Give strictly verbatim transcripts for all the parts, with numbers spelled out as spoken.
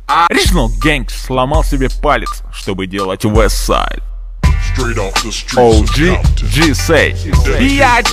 Original Gang сломал себе палец, чтобы делать Westside. о джи G-Say. Биач!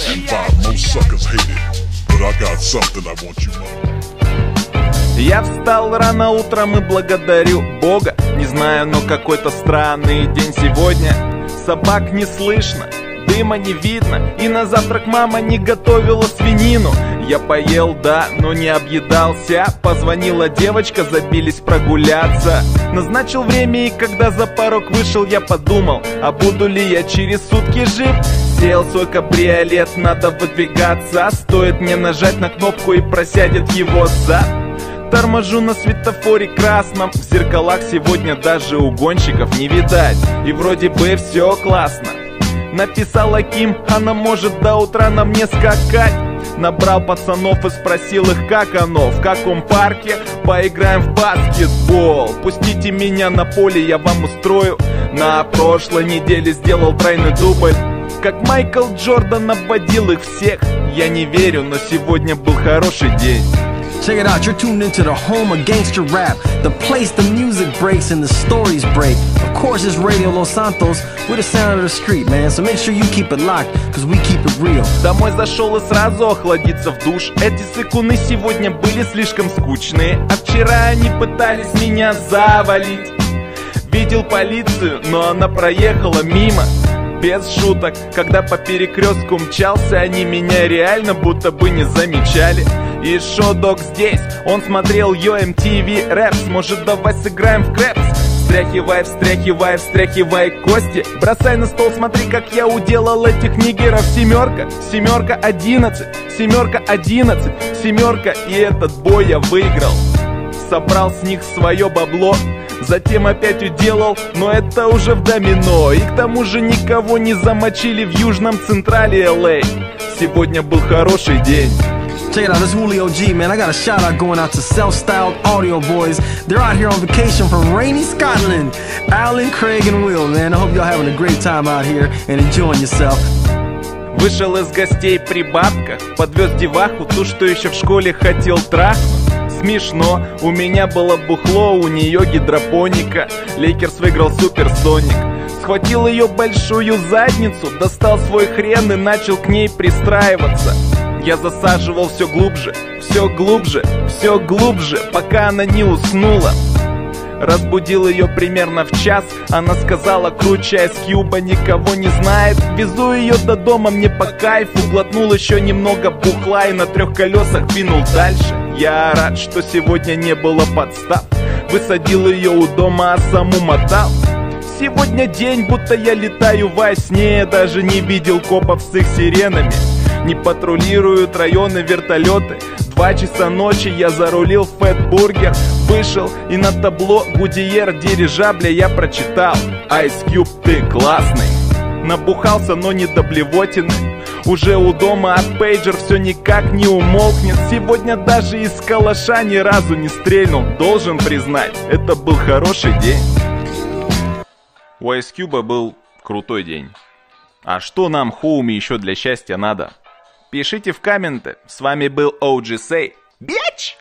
Я встал рано утром и благодарю Бога. Не знаю, но какой-то странный день сегодня. Собак не слышно, дыма не видно, и на завтрак мама не готовила свинину. Я поел, да, но не объедался. Позвонила девочка, забились прогуляться. Назначил время, и когда за порог вышел, я подумал, а буду ли я через сутки жив? Сел свой кабриолет, надо выдвигаться. Стоит мне нажать на кнопку, и просядет его зад. Торможу на светофоре красном. В зеркалах сегодня даже у гонщиков не видать. И вроде бы все классно. Написала Ким, она может до утра на мне скакать. Набрал пацанов и спросил их, как оно, в каком парке поиграем в баскетбол. Пустите меня на поле, я вам устрою. На прошлой неделе сделал тройной дубль. Как Майкл Джордан обводил их всех. Я не верю, но сегодня был хороший день. Check it out, you're tuned into the home of gangster rap, the place the music breaks and the stories break. Of course, it's Radio Los Santos, we're the sound of the street, man. So make sure you keep it locked, cause we keep it real. Домой зашел и сразу охладиться в душ. Эти сыкуны сегодня были слишком скучные. А вчера они пытались меня завалить. Видел полицию, но она проехала мимо. Без шуток, когда по перекрестку мчался, они меня реально будто бы не замечали. И шо-дог здесь, он смотрел Йо эм ти ви Рэпс. Может, давай сыграем в крэпс? Встряхивай, встряхивай, встряхивай кости. Бросай на стол, смотри, как я уделал этих нигеров. Семерка, семерка, одиннадцать, семерка, одиннадцать, семерка. И этот бой я выиграл. Собрал с них свое бабло, затем опять уделал, но это уже в домино. И к тому же никого не замочили в южном централе эл эй. Сегодня был хороший день. Check it out, this Julio G, man. I got a shout out going out to Self-Styled Audio Boys. They're out here on vacation from rainy Scotland. Alan, Craig, and Will, man. I hope y'all having a great time out here and enjoying yourself. Вышел из гостей при бабках, подвез деваху, ту, что еще в школе хотел трахнуть. Смешно, у меня было бухло, у нее гидропоника. Лейкерс выиграл Суперсоник. Схватил ее большую задницу, достал свой хрен и начал к ней пристраиваться. Я засаживал все глубже, все глубже, все глубже, пока она не уснула. Разбудил ее примерно в час. Она сказала, круче Айс Кьюба никого не знает. Везу ее до дома, мне по кайфу. Глотнул еще немного бухла и на трех колесах двинул дальше. Я рад, что сегодня не было подстав. Высадил ее у дома, а саму мотал. Сегодня день, будто я летаю во сне. Даже не видел копов с их сиренами. Не патрулируют районы вертолеты. Два часа ночи я зарулил в Фэтбургер. Вышел и на табло Гудиер дирижабля я прочитал: Ice Cube, ты классный. Набухался, но не до блевотины. Уже у дома, а пейджер все никак не умолкнет. Сегодня даже из калаша ни разу не стрельнул. Должен признать, это был хороший день. У Ice Cube был крутой день. А что нам, хоуми, еще для счастья надо? Пишите в комменты. С вами был о джи Say. Bitch!